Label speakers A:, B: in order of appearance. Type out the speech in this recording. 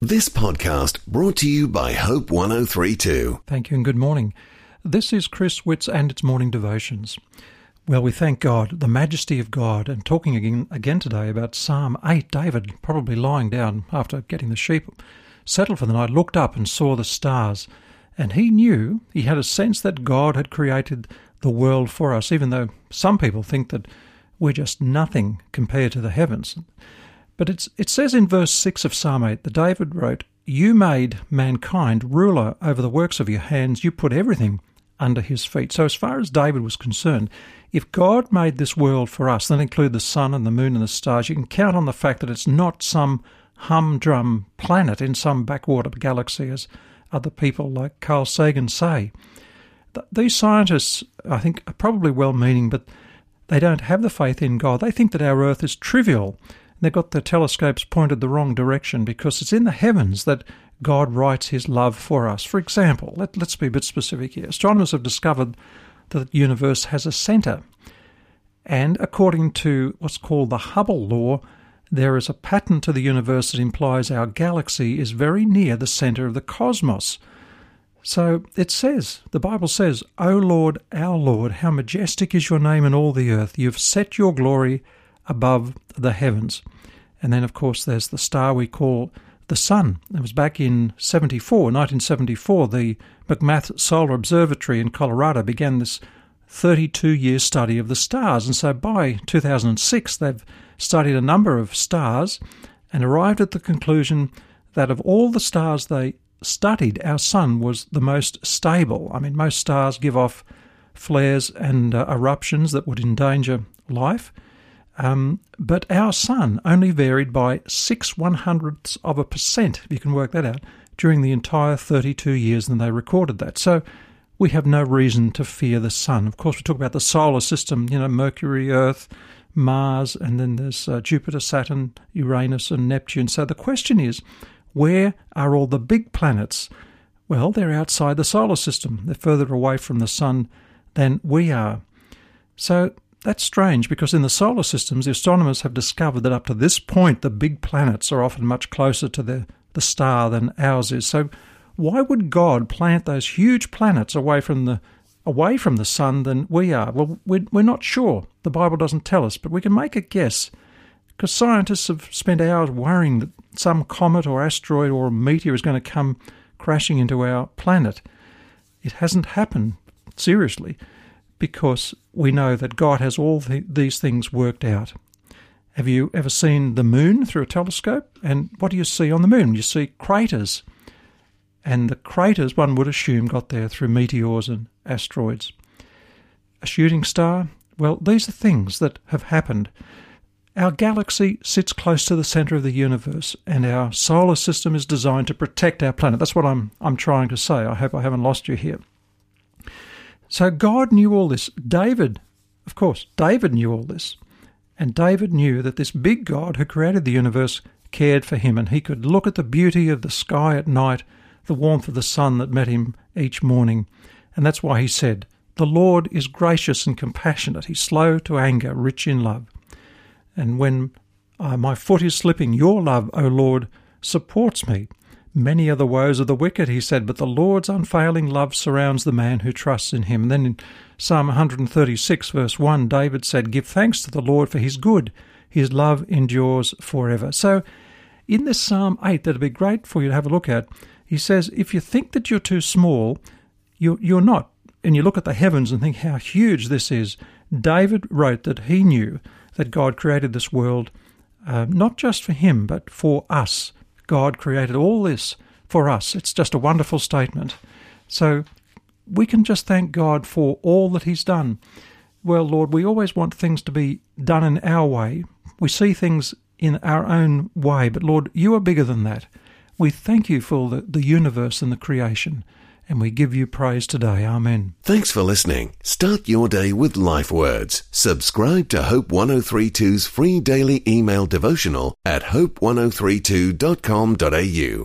A: This podcast brought to you by Hope 1032.
B: Thank you and good morning. This is Chris Witts and its morning devotions. Well, we thank God, the majesty of God, and talking again today about Psalm 8. David, probably lying down after getting the sheep settled for the night, looked up and saw the stars, and he had a sense that God had created the world for us, even though some people think that we're just nothing compared to the heavens. But it says in verse 6 of Psalm 8 that David wrote, "You made mankind ruler over the works of your hands. You put everything under his feet." So as far as David was concerned, if God made this world for us, that include the sun and the moon and the stars, you can count on the fact that it's not some humdrum planet in some backwater galaxy, as other people like Carl Sagan say. These scientists, I think, are probably well-meaning, but they don't have the faith in God. They think that our Earth is trivial. They've got their telescopes pointed the wrong direction because it's in the heavens that God writes his love for us. For example, let's be a bit specific here. Astronomers have discovered that the universe has a centre. And according to what's called the Hubble law, there is a pattern to the universe that implies our galaxy is very near the centre of the cosmos. So it says, the Bible says, "O Lord, our Lord, how majestic is your name in all the earth. You've set your glory above the heavens." And then, of course, there's the star we call the sun. It was back in 1974, the McMath Solar Observatory in Colorado began this 32-year study of the stars. And so by 2006, they've studied a number of stars and arrived at the conclusion that of all the stars they studied, our sun was the most stable. I mean, most stars give off flares and eruptions that would endanger life. But our sun only varied by 0.06%, if you can work that out, during the entire 32 years that they recorded that. So we have no reason to fear the sun. Of course, we talk about the solar system, Mercury, Earth, Mars, and then there's Jupiter, Saturn, Uranus, and Neptune. So the question is, where are all the big planets? Well, they're outside the solar system. They're further away from the sun than we are. So that's strange because in the solar systems, the astronomers have discovered that up to this point, the big planets are often much closer to the star than ours is. So why would God plant those huge planets away from the sun than we are? Well, we're not sure. The Bible doesn't tell us, but we can make a guess because scientists have spent hours worrying that some comet or asteroid or meteor is going to come crashing into our planet. It hasn't happened, seriously, because we know that God has all these things worked out. Have you ever seen the moon through a telescope? And what do you see on the moon? You see craters. And the craters, one would assume, got there through meteors and asteroids. A shooting star? Well, these are things that have happened. Our galaxy sits close to the centre of the universe, and our solar system is designed to protect our planet. That's what I'm trying to say. I hope I haven't lost you here. So God knew all this. David knew all this. And David knew that this big God who created the universe cared for him, and he could look at the beauty of the sky at night, the warmth of the sun that met him each morning. And that's why he said, "The Lord is gracious and compassionate. He's slow to anger, rich in love. And when my foot is slipping, your love, O Lord, supports me. Many are the woes of the wicked," he said, "but the Lord's unfailing love surrounds the man who trusts in him." And then in Psalm 136, verse 1, David said, "Give thanks to the Lord for his good. His love endures forever." So in this Psalm 8 that would be great for you to have a look at, he says, if you think that you're too small, you're not. And you look at the heavens and think how huge this is. David wrote that he knew that God created this world not just for him, but for us. God created all this for us. It's just a wonderful statement. So we can just thank God for all that he's done. Well, Lord, we always want things to be done in our way. We see things in our own way, but Lord, you are bigger than that. We thank you for the universe and the creation, and we give you praise today. Amen.
A: Thanks for listening. Start your day with Life Words. Subscribe to Hope 1032's free daily email devotional at hope1032.com.au.